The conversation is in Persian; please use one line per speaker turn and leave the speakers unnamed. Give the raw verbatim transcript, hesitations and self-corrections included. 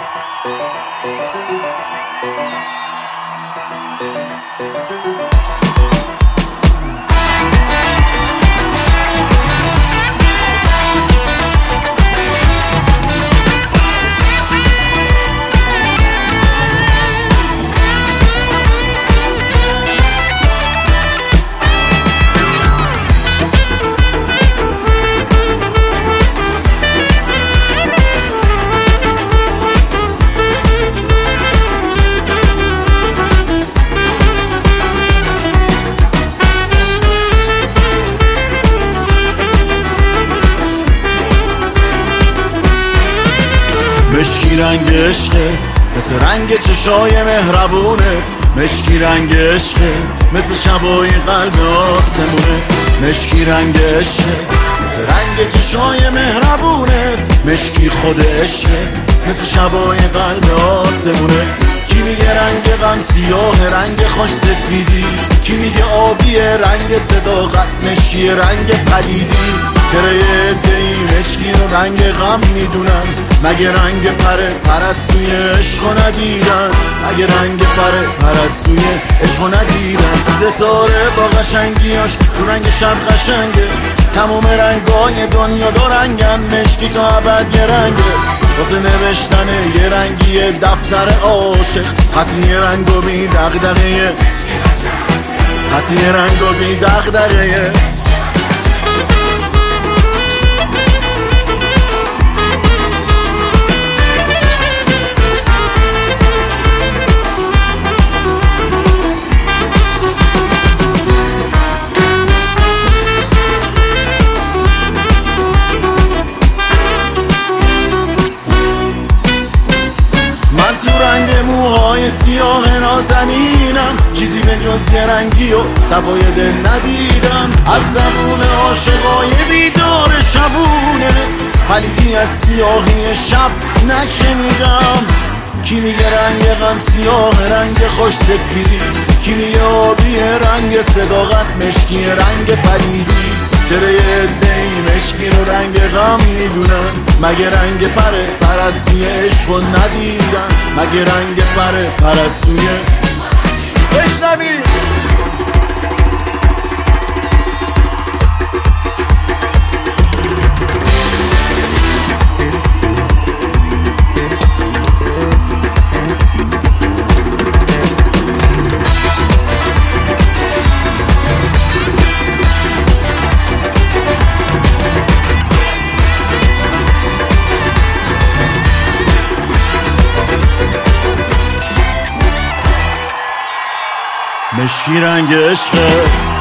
مشکی رنگ عشقه مثل رنگ چشای مهربونت، مشکی رنگ عشقه مثل شبای قلب آسمونه، مشکی رنگ عشقه مثل رنگ چشای مهربونت، مشکی خود عشقه مثل شبای قلب آسمونه. کی میگه رنگ غم سیاه رنگ خوش سفیدی، کی میگه آبی رنگ صداقت مشکی رنگ پلیدی. چرا یه عده‌ای مشکی رو رنگ غم میدونن، مگه رنگ پره پرستوی عشقو ندیدن، مگه رنگ پره پرستوی عشقو ندیدن. ستاره با قشنگیاش تو رنگ شب قشنگه، تموم رنگای دنیا دو رنگن، مشکی تا ابد یه رنگه. واسه نوشتن یه رنگی دفتر عاشق، خطی یه رنگ و بی دغدغه، خطی یه رنگ و بی دغدغه. رنگ موهای سیاه نازنینم، چیزی به جز یه رنگی و صفای دل ندیدم. از زبون عاشقای بیدار شبونه، پلیدی از سیاهی شب نشنیدم. کی میگه رنگ غم سیاه رنگ خوش سفیدی، کی میگه آبی رنگ صداقت مشکی رنگ پلیدی. چرا یه عده‌ای مشکی رو رنگ غم میدونن، مگه رنگ پره پرستوی عشقو ندیدن، مگه رنگ پره پرستوی بشنوی. مشکی رنگ عشقه